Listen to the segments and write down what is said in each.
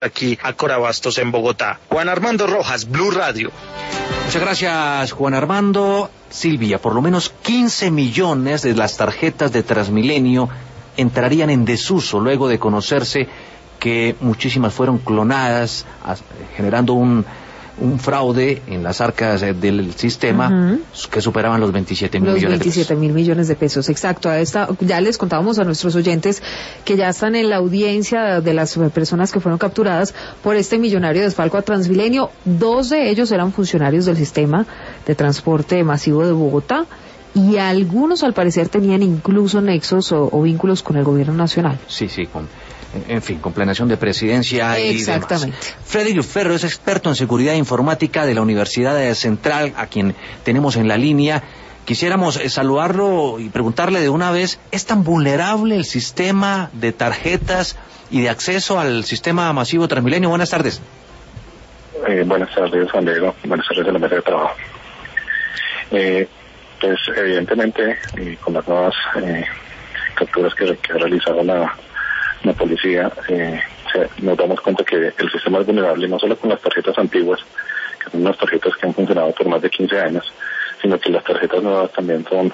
aquí a Corabastos en Bogotá. Juan Armando Rojas, Blue Radio. Muchas gracias, Juan Armando. Silvia, por lo menos 15 millones de las tarjetas de Transmilenio entrarían en desuso luego de conocerse que muchísimas fueron clonadas, generando un fraude en las arcas del sistema que superaban los 27 mil millones de pesos. 27 mil millones de pesos, exacto. Ya les contábamos a nuestros oyentes que ya están en la audiencia de las personas que fueron capturadas por este millonario desfalco a Transmilenio. 2 de ellos eran funcionarios del sistema de transporte masivo de Bogotá y algunos al parecer tenían incluso nexos o vínculos con el gobierno nacional. Sí, con planeación de presidencia y demás. Exactamente. Frederick Ferro es experto en seguridad informática de la Universidad Central, a quien tenemos en la línea. Quisiéramos saludarlo y preguntarle de una vez, ¿es tan vulnerable el sistema de tarjetas y de acceso al sistema masivo Transmilenio? Buenas tardes. Buenas tardes, Juan Diego. Buenas tardes a la mesa de trabajo. Pues evidentemente, con las nuevas capturas que ha realizado la policía, nos damos cuenta que el sistema es vulnerable no solo con las tarjetas antiguas, que son unas tarjetas que han funcionado por más de 15 años, sino que las tarjetas nuevas también son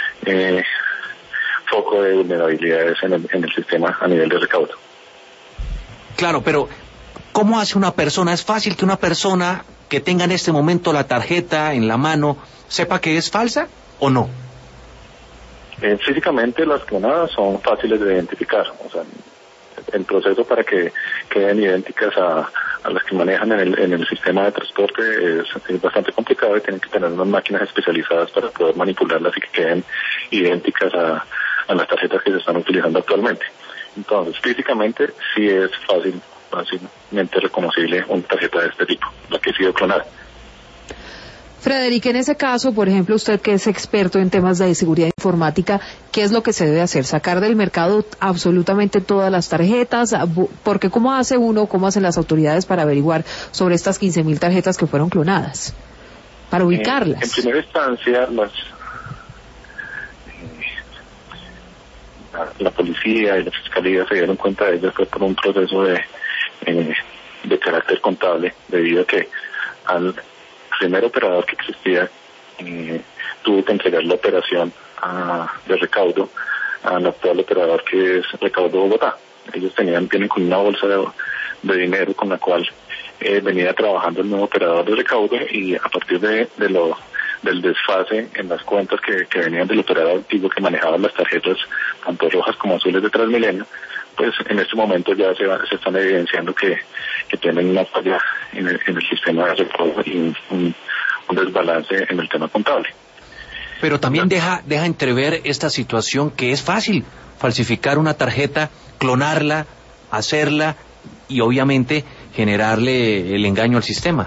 foco de vulnerabilidades en el sistema a nivel de recaudo. Claro, pero ¿cómo hace una persona? ¿Es fácil que una persona que tenga en este momento la tarjeta en la mano sepa que es falsa o no? Físicamente las clonadas son fáciles de identificar, o sea, el proceso para que queden idénticas a las que manejan en el sistema de transporte es bastante complicado y tienen que tener unas máquinas especializadas para poder manipularlas y que queden idénticas a las tarjetas que se están utilizando actualmente. Entonces, físicamente sí es fácilmente reconocible una tarjeta de este tipo, la que ha sido clonada. Frederick, en ese caso, por ejemplo, usted que es experto en temas de seguridad informática, ¿qué es lo que se debe hacer? ¿Sacar del mercado absolutamente todas las tarjetas? Porque ¿cómo hacen las autoridades para averiguar sobre estas 15.000 tarjetas que fueron clonadas? Para ubicarlas. En primera instancia, la policía y la fiscalía se dieron cuenta de ello fue por un proceso de carácter contable, debido a que al primer operador que existía tuvo que entregar la operación de recaudo al actual operador que es Recaudo Bogotá. Ellos vienen con una bolsa de dinero con la cual venía trabajando el nuevo operador de recaudo, y a partir del desfase en las cuentas que venían del operador antiguo que manejaba las tarjetas tanto rojas como azules de Transmilenio, pues en este momento ya se están evidenciando que tienen una falla en el sistema de recaudo y un desbalance en el tema contable. Pero también deja entrever esta situación que es fácil falsificar una tarjeta, clonarla, hacerla y obviamente generarle el engaño al sistema.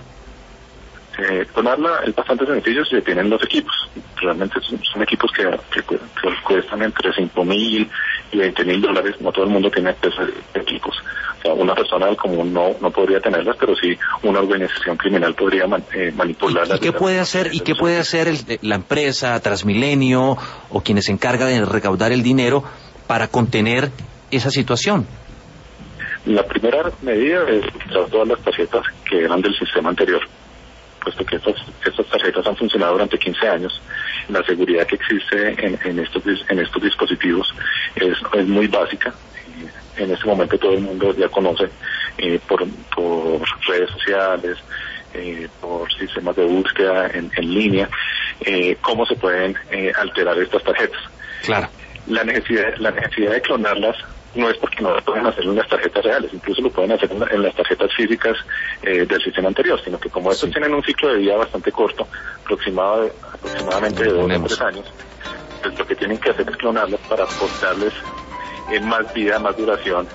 Clonarla es bastante sencillo si se tienen los equipos. Realmente son equipos que cuestan entre $5,000 y $20,000. No todo el mundo tiene acceso a equipos. O sea, una persona común no podría tenerlas, pero sí una organización criminal podría manipularlas. ¿Y qué puede hacer la empresa, Transmilenio o quienes se encargan de recaudar el dinero para contener esa situación? La primera medida es quitar todas las tarjetas que eran del sistema anterior, puesto que estas tarjetas han funcionado durante 15 años. La seguridad que existe en estos dispositivos es muy básica. En este momento todo el mundo ya conoce por redes sociales, por sistemas de búsqueda en línea, cómo se pueden alterar estas tarjetas. Claro. La necesidad de clonarlas no es porque no lo pueden hacer en las tarjetas reales, incluso lo pueden hacer en las tarjetas físicas del sistema anterior, sino que como estos tienen un ciclo de vida bastante corto, aproximadamente de 2 o 3 años, pues lo que tienen que hacer es clonarlas para aportarles más vida, más duración.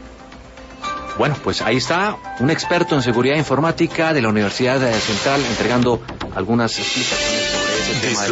Bueno, pues ahí está un experto en seguridad informática de la Universidad Central entregando algunas explicaciones sobre ese tema.